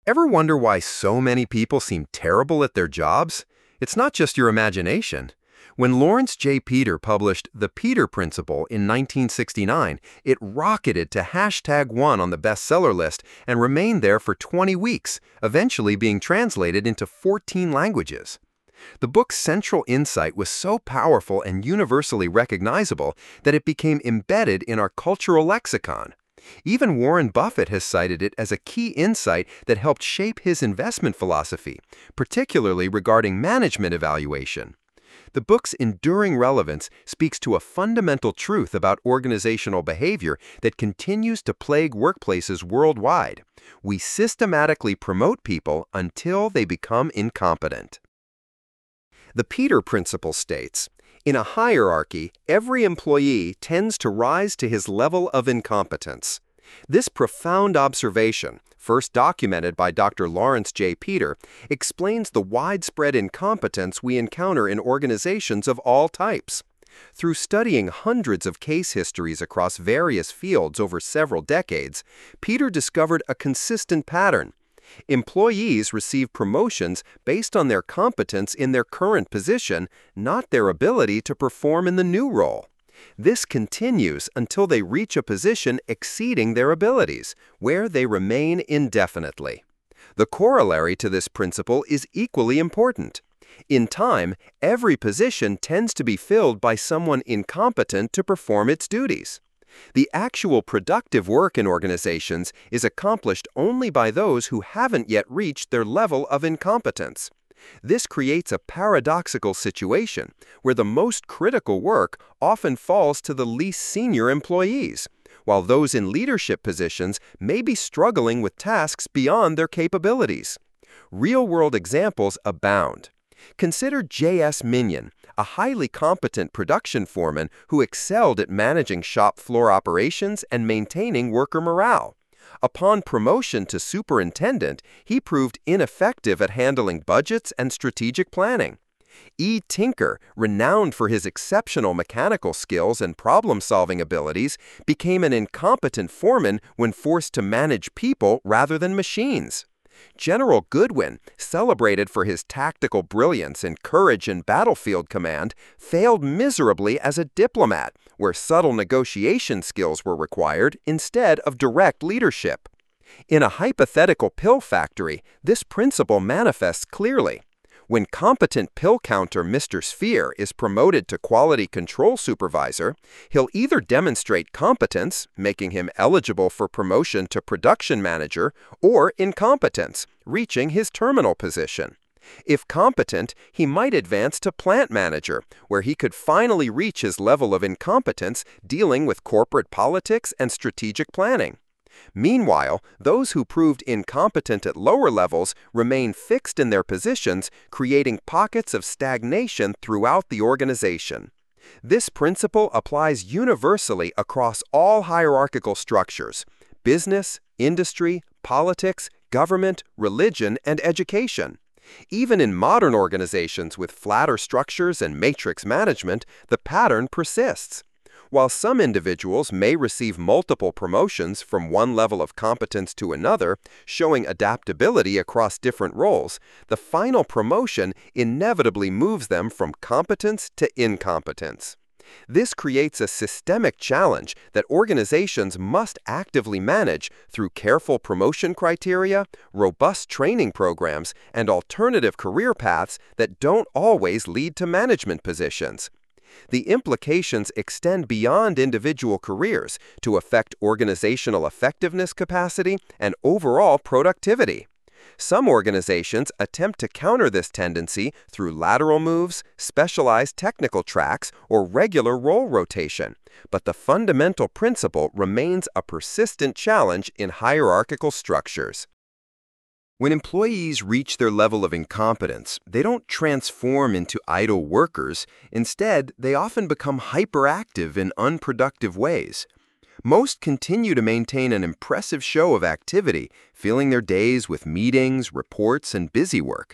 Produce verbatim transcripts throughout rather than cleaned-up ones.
Ever wonder why so many people seem terrible at their jobs? It's not just your imagination. When Lawrence J. Peter published The Peter Principle in nineteen sixty-nine, it rocketed to hashtag one on the bestseller list and remained there for twenty weeks, eventually being translated into fourteen languages. The book's central insight was so powerful and universally recognizable that it became embedded in our cultural lexicon. Even Warren Buffett has cited it as a key insight that helped shape his investment philosophy, particularly regarding management evaluation. The book's enduring relevance speaks to a fundamental truth about organizational behavior that continues to plague workplaces worldwide. We systematically promote people until they become incompetent. The Peter Principle states, "In a hierarchy, every employee tends to rise to his level of incompetence." This profound observation, first documented by Doctor Lawrence J. Peter, explains the widespread incompetence we encounter in organizations of all types. Through studying hundreds of case histories across various fields over several decades, Peter discovered a consistent pattern. Employees receive promotions based on their competence in their current position, not their ability to perform in the new role. This continues until they reach a position exceeding their abilities, where they remain indefinitely. The corollary to this principle is equally important. In time, every position tends to be filled by someone incompetent to perform its duties. The actual productive work in organizations is accomplished only by those who haven't yet reached their level of incompetence. This creates a paradoxical situation where the most critical work often falls to the least senior employees, while those in leadership positions may be struggling with tasks beyond their capabilities. Real-world examples abound. Consider J S Minion, a highly competent production foreman who excelled at managing shop floor operations and maintaining worker morale. Upon promotion to superintendent, he proved ineffective at handling budgets and strategic planning. E. Tinker, renowned for his exceptional mechanical skills and problem-solving abilities, became an incompetent foreman when forced to manage people rather than machines. General Goodwin, celebrated for his tactical brilliance and courage in battlefield command, failed miserably as a diplomat, where subtle negotiation skills were required instead of direct leadership. In a hypothetical pill factory, this principle manifests clearly. When competent pill counter Mister Sphere is promoted to quality control supervisor, he'll either demonstrate competence, making him eligible for promotion to production manager, or incompetence, reaching his terminal position. If competent, he might advance to plant manager, where he could finally reach his level of incompetence dealing with corporate politics and strategic planning. Meanwhile, those who proved incompetent at lower levels remain fixed in their positions, creating pockets of stagnation throughout the organization. This principle applies universally across all hierarchical structures: business, industry, politics, government, religion, and education. Even in modern organizations with flatter structures and matrix management, the pattern persists. While some individuals may receive multiple promotions from one level of competence to another, showing adaptability across different roles, the final promotion inevitably moves them from competence to incompetence. This creates a systemic challenge that organizations must actively manage through careful promotion criteria, robust training programs, and alternative career paths that don't always lead to management positions. The implications extend beyond individual careers to affect organizational effectiveness capacity and overall productivity. Some organizations attempt to counter this tendency through lateral moves, specialized technical tracks, or regular role rotation, but the fundamental principle remains a persistent challenge in hierarchical structures. When employees reach their level of incompetence, they don't transform into idle workers. Instead, they often become hyperactive in unproductive ways. Most continue to maintain an impressive show of activity, filling their days with meetings, reports, and busy work.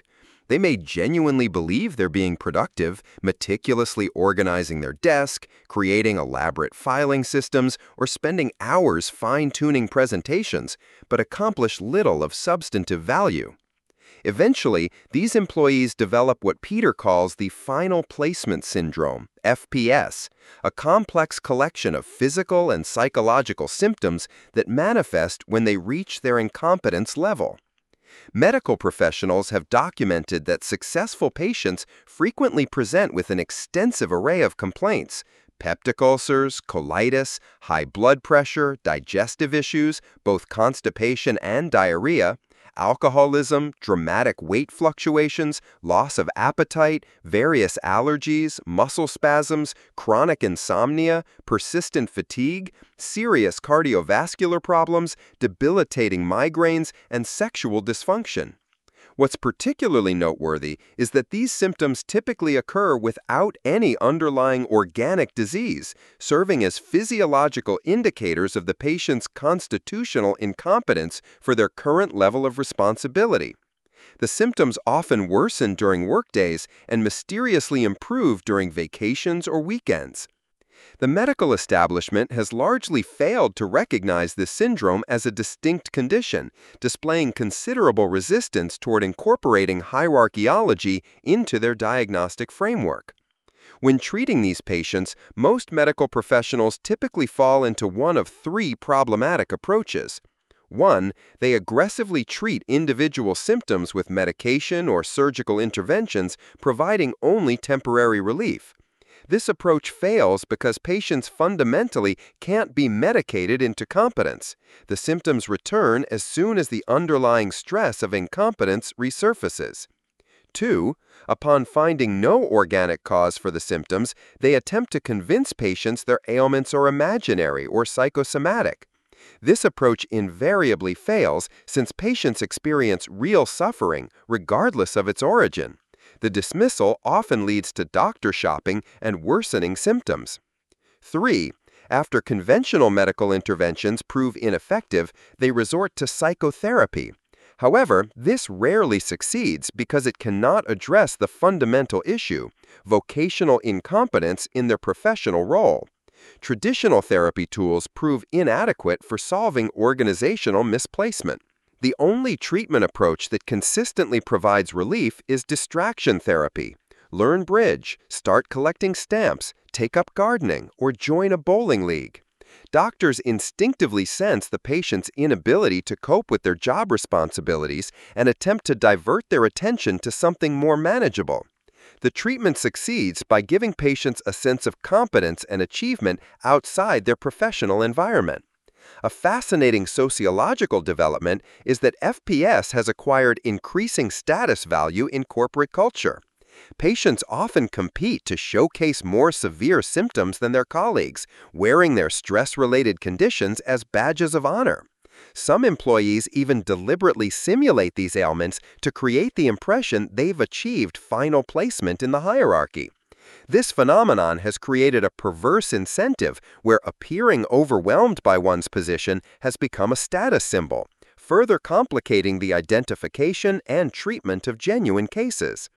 They may genuinely believe they're being productive, meticulously organizing their desk, creating elaborate filing systems, or spending hours fine-tuning presentations, but accomplish little of substantive value. Eventually, these employees develop what Peter calls the final placement syndrome, F P S, a complex collection of physical and psychological symptoms that manifest when they reach their incompetence level. Medical professionals have documented that successful patients frequently present with an extensive array of complaints: peptic ulcers, colitis, high blood pressure, digestive issues, both constipation and diarrhea, alcoholism, dramatic weight fluctuations, loss of appetite, various allergies, muscle spasms, chronic insomnia, persistent fatigue, serious cardiovascular problems, debilitating migraines, and sexual dysfunction. What's particularly noteworthy is that these symptoms typically occur without any underlying organic disease, serving as physiological indicators of the patient's constitutional incompetence for their current level of responsibility. The symptoms often worsen during workdays and mysteriously improve during vacations or weekends. The medical establishment has largely failed to recognize this syndrome as a distinct condition, displaying considerable resistance toward incorporating hierarchiology into their diagnostic framework. When treating these patients, most medical professionals typically fall into one of three problematic approaches. One, they aggressively treat individual symptoms with medication or surgical interventions, providing only temporary relief. This approach fails because patients fundamentally can't be medicated into competence. The symptoms return as soon as the underlying stress of incompetence resurfaces. Two, upon finding no organic cause for the symptoms, they attempt to convince patients their ailments are imaginary or psychosomatic. This approach invariably fails since patients experience real suffering regardless of its origin. The dismissal often leads to doctor shopping and worsening symptoms. Three, after conventional medical interventions prove ineffective, they resort to psychotherapy. However, this rarely succeeds because it cannot address the fundamental issue, vocational incompetence in their professional role. Traditional therapy tools prove inadequate for solving organizational misplacement. The only treatment approach that consistently provides relief is distraction therapy. Learn bridge, start collecting stamps, take up gardening, or join a bowling league. Doctors instinctively sense the patient's inability to cope with their job responsibilities and attempt to divert their attention to something more manageable. The treatment succeeds by giving patients a sense of competence and achievement outside their professional environment. A fascinating sociological development is that F P S has acquired increasing status value in corporate culture. Patients often compete to showcase more severe symptoms than their colleagues, wearing their stress-related conditions as badges of honor. Some employees even deliberately simulate these ailments to create the impression they've achieved final placement in the hierarchy. This phenomenon has created a perverse incentive where appearing overwhelmed by one's position has become a status symbol, further complicating the identification and treatment of genuine cases.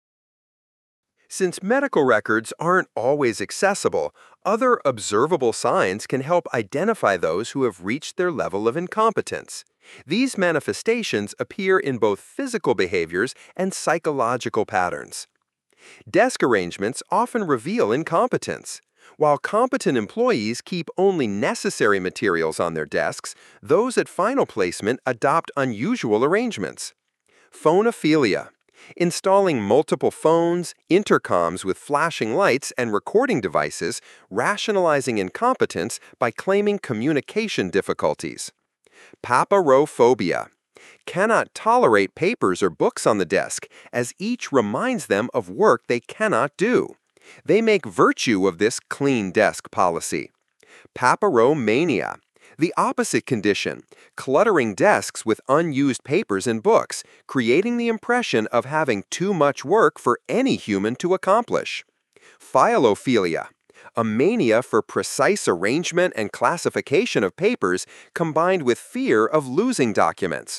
Since medical records aren't always accessible, other observable signs can help identify those who have reached their level of incompetence. These manifestations appear in both physical behaviors and psychological patterns. Desk arrangements often reveal incompetence. While competent employees keep only necessary materials on their desks, those at final placement adopt unusual arrangements. Phonophilia. Installing multiple phones, intercoms with flashing lights, and recording devices, rationalizing incompetence by claiming communication difficulties. Paperophobia. Cannot tolerate papers or books on the desk, as each reminds them of work they cannot do. They make virtue of this clean desk policy. Paperomania. The opposite condition, cluttering desks with unused papers and books, creating the impression of having too much work for any human to accomplish. Filophilia. A mania for precise arrangement and classification of papers combined with fear of losing documents.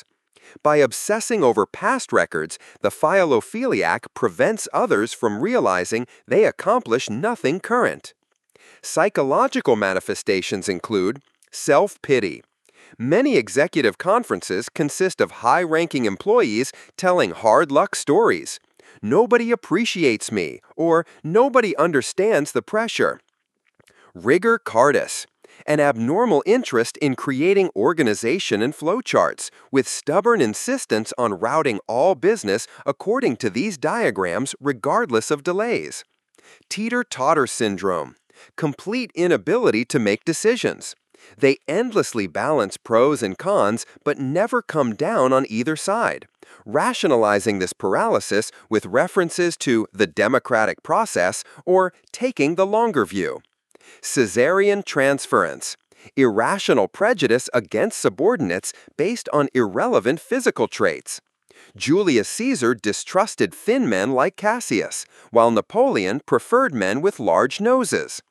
By obsessing over past records, the philophiliac prevents others from realizing they accomplish nothing current. Psychological manifestations include self-pity. Many executive conferences consist of high-ranking employees telling hard luck stories. Nobody appreciates me, or nobody understands the pressure. Rigor cardis, an abnormal interest in creating organization and flowcharts, with stubborn insistence on routing all business according to these diagrams regardless of delays. Teeter-totter syndrome, complete inability to make decisions. They endlessly balance pros and cons but never come down on either side, rationalizing this paralysis with references to the democratic process or taking the longer view. Caesarean transference, irrational prejudice against subordinates based on irrelevant physical traits. Julius Caesar distrusted thin men like Cassius, while Napoleon preferred men with large noses.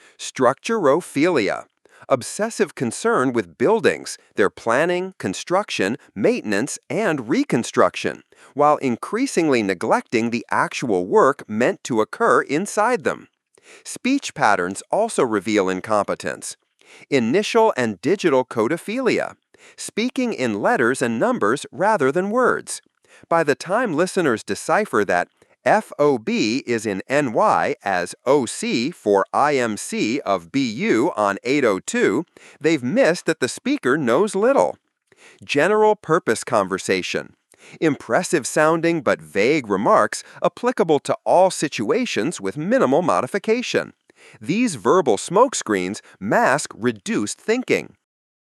Structurophilia, obsessive concern with buildings, their planning, construction, maintenance, and reconstruction, while increasingly neglecting the actual work meant to occur inside them. Speech patterns also reveal incompetence. Initial and digital codophilia, speaking in letters and numbers rather than words. By the time listeners decipher that F O B is in N Y as O C for I M C of B U on eight oh two, they've missed that the speaker knows little. General purpose conversation. Impressive sounding but vague remarks applicable to all situations with minimal modification. These verbal smokescreens mask reduced thinking.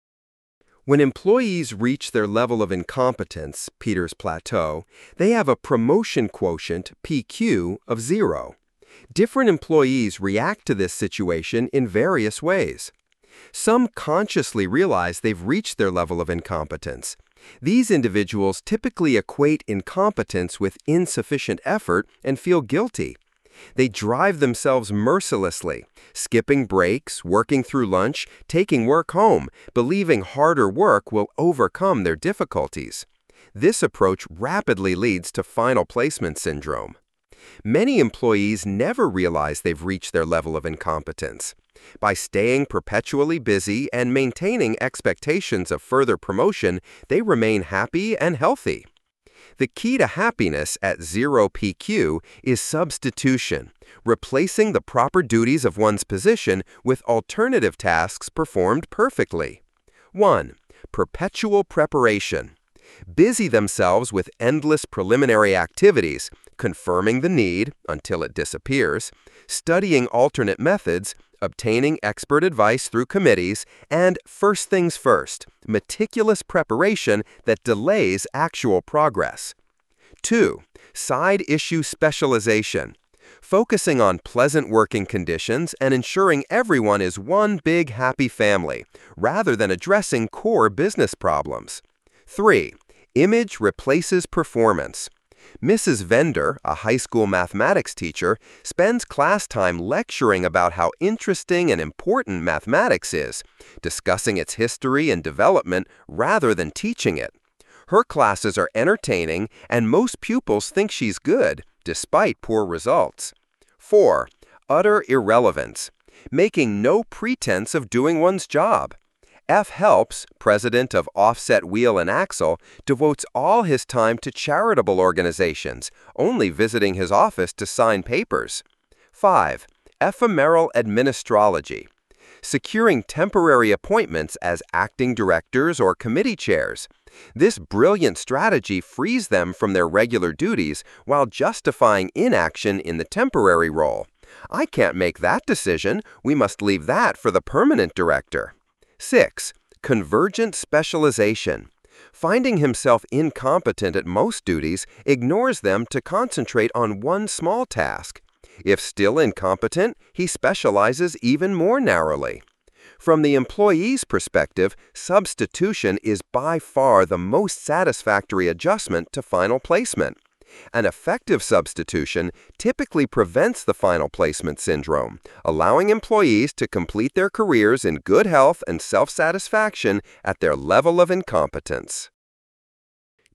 When employees reach their level of incompetence, Peters plateau, they have a promotion quotient, P Q, of zero. Different employees react to this situation in various ways. Some consciously realize they've reached their level of incompetence. These individuals typically equate incompetence with insufficient effort and feel guilty. They drive themselves mercilessly, skipping breaks, working through lunch, taking work home, believing harder work will overcome their difficulties. This approach rapidly leads to final placement syndrome. Many employees never realize they've reached their level of incompetence. By staying perpetually busy and maintaining expectations of further promotion, they remain happy and healthy. The key to happiness at zero P Q is substitution, replacing the proper duties of one's position with alternative tasks performed perfectly. one. Perpetual preparation. Busy themselves with endless preliminary activities, confirming the need until it disappears, studying alternate methods, obtaining expert advice through committees, and first things first, meticulous preparation that delays actual progress. two. Side issue specialization. Focusing on pleasant working conditions and ensuring everyone is one big happy family, rather than addressing core business problems. three. Image replaces performance. Missus Vendor, a high school mathematics teacher, spends class time lecturing about how interesting and important mathematics is, discussing its history and development rather than teaching it. Her classes are entertaining, and most pupils think she's good, despite poor results. four. Utter irrelevance. Making no pretense of doing one's job. F. Helps, president of Offset Wheel and Axle, devotes all his time to charitable organizations, only visiting his office to sign papers. five. Ephemeral administrology. Securing temporary appointments as acting directors or committee chairs. This brilliant strategy frees them from their regular duties while justifying inaction in the temporary role. I can't make that decision. We must leave that for the permanent director. six. Convergent specialization. Finding himself incompetent at most duties ignores them to concentrate on one small task. If still incompetent, he specializes even more narrowly. From the employee's perspective, substitution is by far the most satisfactory adjustment to final placement. An effective substitution typically prevents the final placement syndrome, allowing employees to complete their careers in good health and self-satisfaction at their level of incompetence.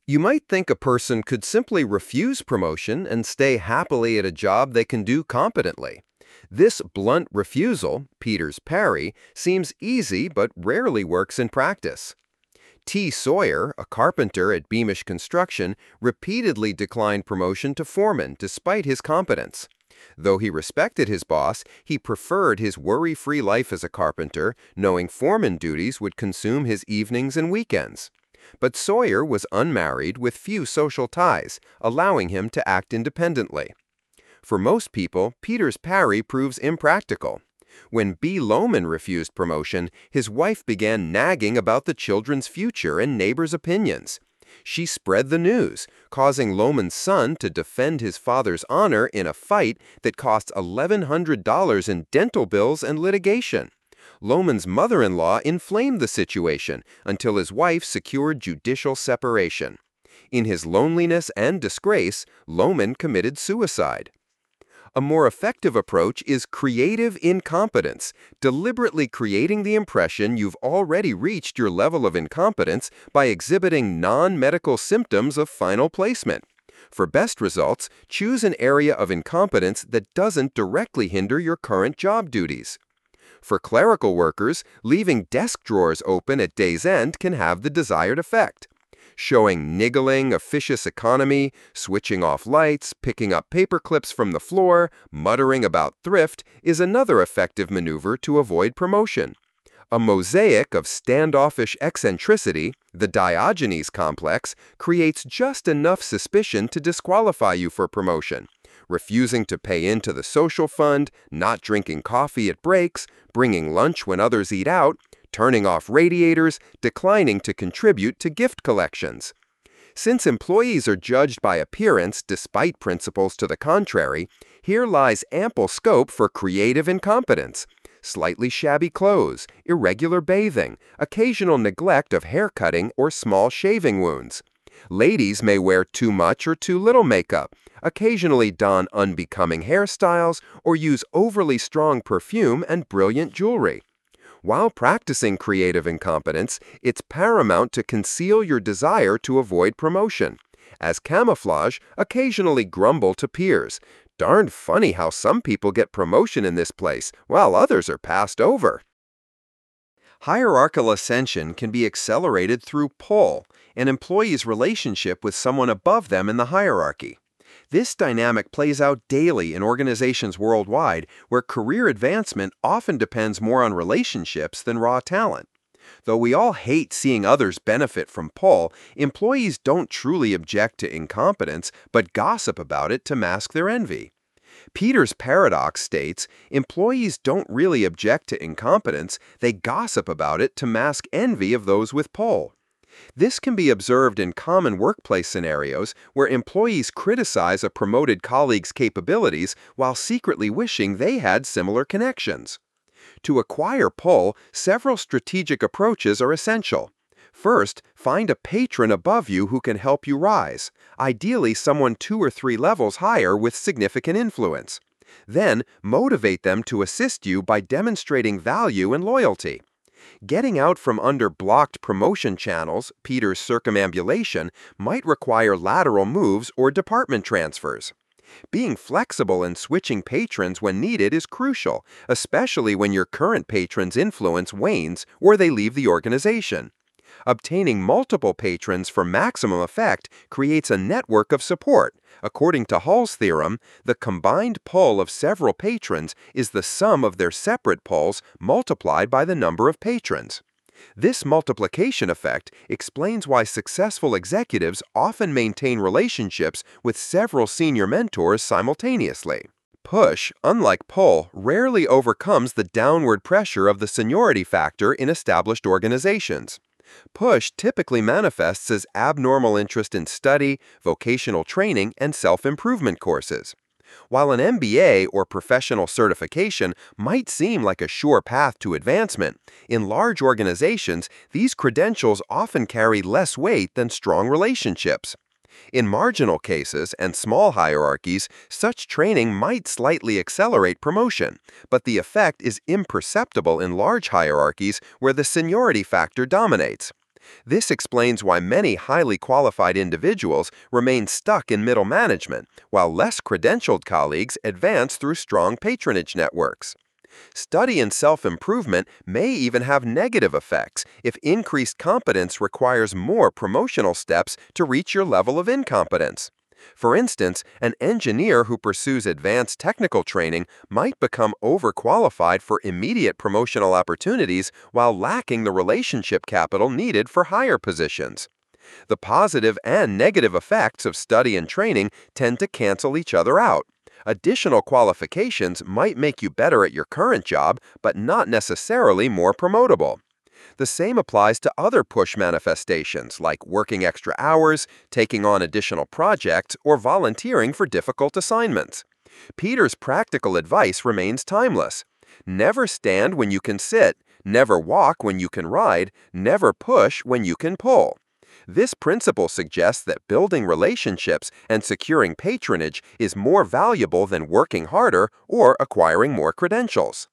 You might think a person could simply refuse promotion and stay happily at a job they can do competently. This blunt refusal, Peter's parry, seems easy but rarely works in practice. T. Sawyer, a carpenter at Beamish Construction, repeatedly declined promotion to foreman despite his competence. Though he respected his boss, he preferred his worry-free life as a carpenter, knowing foreman duties would consume his evenings and weekends. But Sawyer was unmarried with few social ties, allowing him to act independently. For most people, Peter's parry proves impractical. When B. Lohman refused promotion, his wife began nagging about the children's future and neighbors' opinions. She spread the news, causing Lohman's son to defend his father's honor in a fight that cost eleven hundred dollars in dental bills and litigation. Lohman's mother-in-law inflamed the situation until his wife secured judicial separation. In his loneliness and disgrace, Lohman committed suicide. A more effective approach is creative incompetence, deliberately creating the impression you've already reached your level of incompetence by exhibiting non-medical symptoms of final placement. For best results, choose an area of incompetence that doesn't directly hinder your current job duties. For clerical workers, leaving desk drawers open at day's end can have the desired effect. Showing niggling, officious economy, switching off lights, picking up paper clips from the floor, muttering about thrift is another effective maneuver to avoid promotion. A mosaic of standoffish eccentricity, the Diogenes complex, creates just enough suspicion to disqualify you for promotion. Refusing to pay into the social fund, not drinking coffee at breaks, bringing lunch when others eat out, turning off radiators, declining to contribute to gift collections. Since employees are judged by appearance despite principles to the contrary, here lies ample scope for creative incompetence. Slightly shabby clothes, irregular bathing, occasional neglect of hair cutting or small shaving wounds. Ladies may wear too much or too little makeup, occasionally don unbecoming hairstyles, or use overly strong perfume and brilliant jewelry. While practicing creative incompetence, it's paramount to conceal your desire to avoid promotion. As camouflage, occasionally grumble to peers. Darn funny how some people get promotion in this place, while others are passed over. Hierarchical ascension can be accelerated through pull, an employee's relationship with someone above them in the hierarchy. This dynamic plays out daily in organizations worldwide where career advancement often depends more on relationships than raw talent. Though we all hate seeing others benefit from pull, employees don't truly object to incompetence but gossip about it to mask their envy. Peter's paradox states, employees don't really object to incompetence, they gossip about it to mask envy of those with pull. This can be observed in common workplace scenarios where employees criticize a promoted colleague's capabilities while secretly wishing they had similar connections. To acquire pull, several strategic approaches are essential. First, find a patron above you who can help you rise, ideally someone two or three levels higher with significant influence. Then, motivate them to assist you by demonstrating value and loyalty. Getting out from under blocked promotion channels, Peter's circumambulation, might require lateral moves or department transfers. Being flexible and switching patrons when needed is crucial, especially when your current patron's influence wanes or they leave the organization. Obtaining multiple patrons for maximum effect creates a network of support. According to Hall's theorem, the combined pull of several patrons is the sum of their separate pulls multiplied by the number of patrons. This multiplication effect explains why successful executives often maintain relationships with several senior mentors simultaneously. Push, unlike pull, rarely overcomes the downward pressure of the seniority factor in established organizations. Push typically manifests as abnormal interest in study, vocational training, and self-improvement courses. While an M B A or professional certification might seem like a sure path to advancement, in large organizations, these credentials often carry less weight than strong relationships. In marginal cases and small hierarchies, such training might slightly accelerate promotion, but the effect is imperceptible in large hierarchies where the seniority factor dominates. This explains why many highly qualified individuals remain stuck in middle management, while less credentialed colleagues advance through strong patronage networks. Study in self-improvement may even have negative effects if increased competence requires more promotional steps to reach your level of incompetence. For instance, an engineer who pursues advanced technical training might become overqualified for immediate promotional opportunities while lacking the relationship capital needed for higher positions. The positive and negative effects of study and training tend to cancel each other out. Additional qualifications might make you better at your current job, but not necessarily more promotable. The same applies to other push manifestations like working extra hours, taking on additional projects, or volunteering for difficult assignments. Peter's practical advice remains timeless. Never stand when you can sit, never walk when you can ride, never push when you can pull. This principle suggests that building relationships and securing patronage is more valuable than working harder or acquiring more credentials.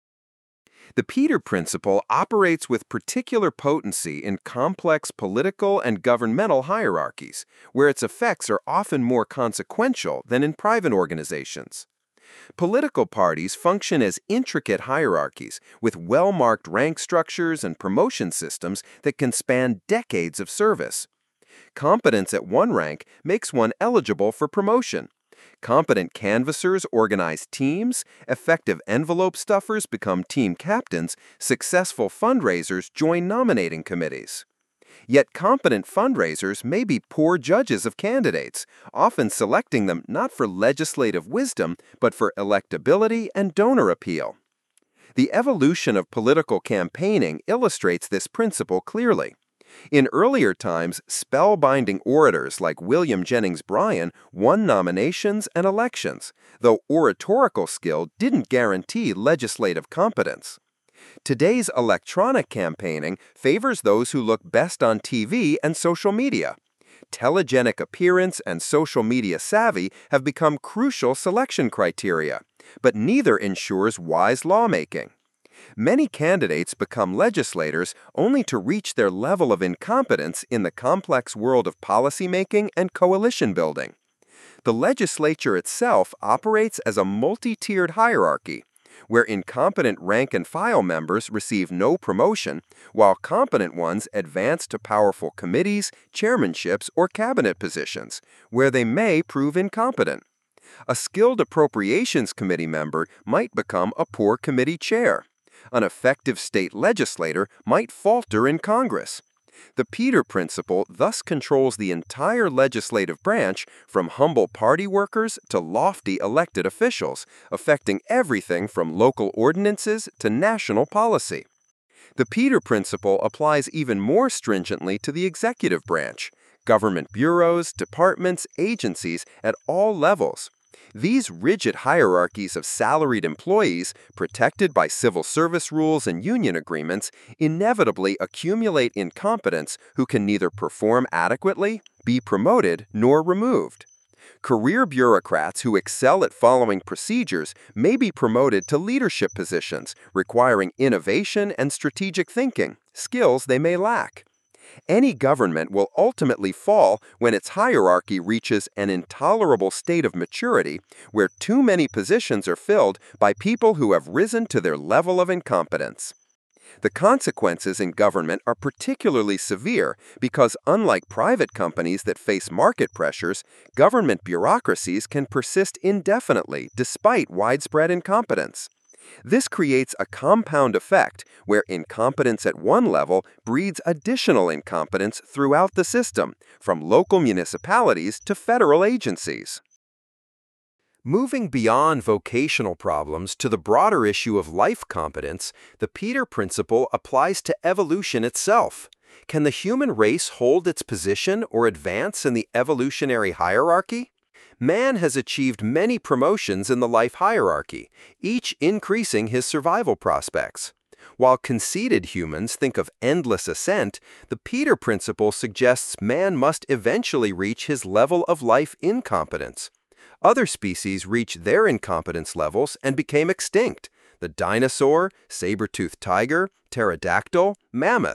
The Peter Principle operates with particular potency in complex political and governmental hierarchies, where its effects are often more consequential than in private organizations. Political parties function as intricate hierarchies with well-marked rank structures and promotion systems that can span decades of service. Competence at one rank makes one eligible for promotion. Competent canvassers organize teams, effective envelope stuffers become team captains, successful fundraisers join nominating committees. Yet competent fundraisers may be poor judges of candidates, often selecting them not for legislative wisdom, but for electability and donor appeal. The evolution of political campaigning illustrates this principle clearly. In earlier times, spellbinding orators like William Jennings Bryan won nominations and elections, though oratorical skill didn't guarantee legislative competence. Today's electronic campaigning favors those who look best on T V and social media. Telegenic appearance and social media savvy have become crucial selection criteria, but neither ensures wise lawmaking. Many candidates become legislators only to reach their level of incompetence in the complex world of policymaking and coalition building. The legislature itself operates as a multi-tiered hierarchy, where incompetent rank-and-file members receive no promotion, while competent ones advance to powerful committees, chairmanships, or cabinet positions, where they may prove incompetent. A skilled appropriations committee member might become a poor committee chair. An effective state legislator might falter in Congress. The Peter Principle thus controls the entire legislative branch, from humble party workers to lofty elected officials, affecting everything from local ordinances to national policy. The Peter Principle applies even more stringently to the executive branch, government bureaus, departments, agencies at all levels. These rigid hierarchies of salaried employees, protected by civil service rules and union agreements, inevitably accumulate incompetents who can neither perform adequately, be promoted, nor removed. Career bureaucrats who excel at following procedures may be promoted to leadership positions, requiring innovation and strategic thinking, skills they may lack. Any government will ultimately fall when its hierarchy reaches an intolerable state of maturity where too many positions are filled by people who have risen to their level of incompetence. The consequences in government are particularly severe because, unlike private companies that face market pressures, government bureaucracies can persist indefinitely despite widespread incompetence. This creates a compound effect where incompetence at one level breeds additional incompetence throughout the system, from local municipalities to federal agencies. Moving beyond vocational problems to the broader issue of life competence, the Peter Principle applies to evolution itself. Can the human race hold its position or advance in the evolutionary hierarchy? Man has achieved many promotions in the life hierarchy, each increasing his survival prospects. While conceited humans think of endless ascent, the Peter Principle suggests man must eventually reach his level of life incompetence. Other species reached their incompetence levels and became extinct: the dinosaur, saber-toothed tiger, pterodactyl, mammoth.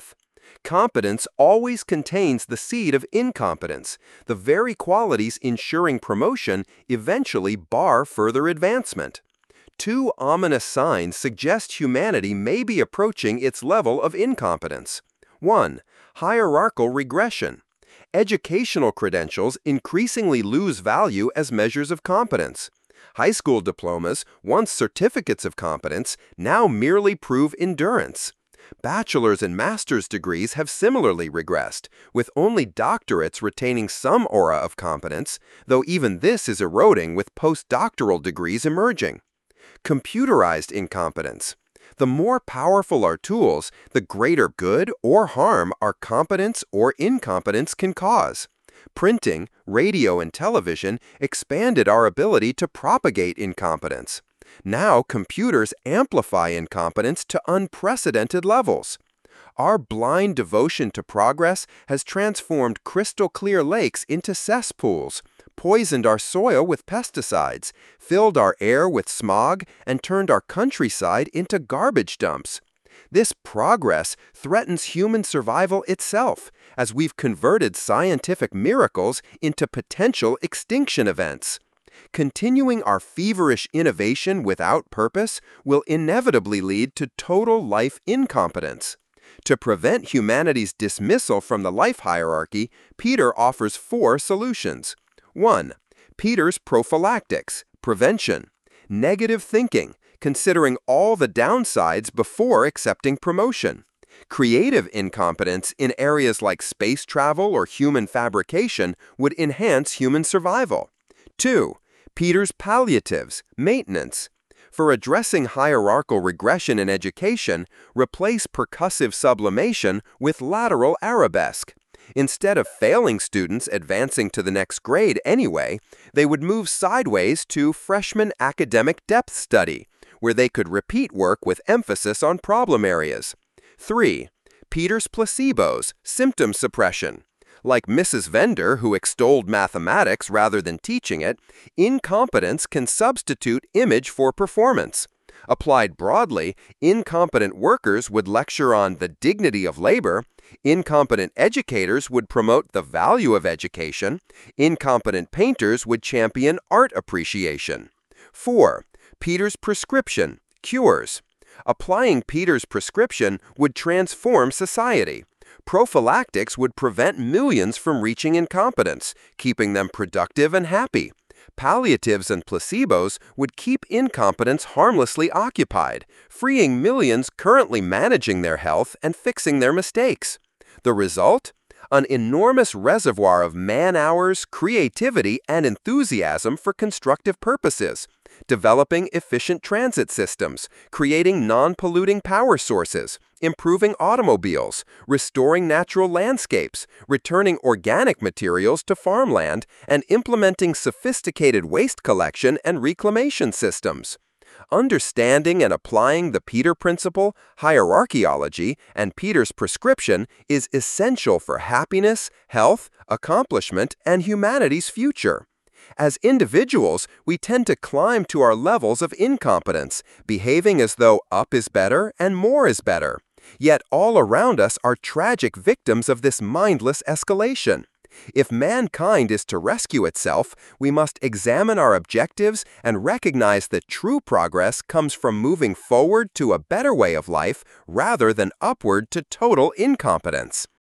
Competence always contains the seed of incompetence, the very qualities ensuring promotion eventually bar further advancement. Two ominous signs suggest humanity may be approaching its level of incompetence. one. Hierarchical regression. Educational credentials increasingly lose value as measures of competence. High school diplomas, once certificates of competence, now merely prove endurance. Bachelor's and master's degrees have similarly regressed, with only doctorates retaining some aura of competence, though even this is eroding with postdoctoral degrees emerging. Computerized incompetence. The more powerful our tools, the greater good or harm our competence or incompetence can cause. Printing, radio, and television expanded our ability to propagate incompetence. Now computers amplify incompetence to unprecedented levels. Our blind devotion to progress has transformed crystal-clear lakes into cesspools, poisoned our soil with pesticides, filled our air with smog, and turned our countryside into garbage dumps. This progress threatens human survival itself, as we've converted scientific miracles into potential extinction events. Continuing our feverish innovation without purpose will inevitably lead to total life incompetence. To prevent humanity's dismissal from the life hierarchy, Peter offers four solutions. one. Peter's prophylactics, prevention. Negative thinking, considering all the downsides before accepting promotion. Creative incompetence in areas like space travel or human fabrication would enhance human survival. two. Peter's palliatives, maintenance. For addressing hierarchical regression in education, replace percussive sublimation with lateral arabesque. Instead of failing students advancing to the next grade anyway, they would move sideways to freshman academic depth study, where they could repeat work with emphasis on problem areas. three. Peter's placebos, symptom suppression. Like Missus Vendor, who extolled mathematics rather than teaching it, incompetence can substitute image for performance. Applied broadly, incompetent workers would lecture on the dignity of labor, incompetent educators would promote the value of education, incompetent painters would champion art appreciation. four. Peter's prescription, cures. Applying Peter's prescription would transform society. Prophylactics would prevent millions from reaching incompetence, keeping them productive and happy. Palliatives and placebos would keep incompetence harmlessly occupied, freeing millions currently managing their health and fixing their mistakes. The result? An enormous reservoir of man-hours, creativity, and enthusiasm for constructive purposes. Developing efficient transit systems, creating non-polluting power sources, improving automobiles, restoring natural landscapes, returning organic materials to farmland, and implementing sophisticated waste collection and reclamation systems. Understanding and applying the Peter Principle, hierarchiology, and Peter's prescription is essential for happiness, health, accomplishment, and humanity's future. As individuals, we tend to climb to our levels of incompetence, behaving as though up is better and more is better. Yet all around us are tragic victims of this mindless escalation. If mankind is to rescue itself, we must examine our objectives and recognize that true progress comes from moving forward to a better way of life rather than upward to total incompetence.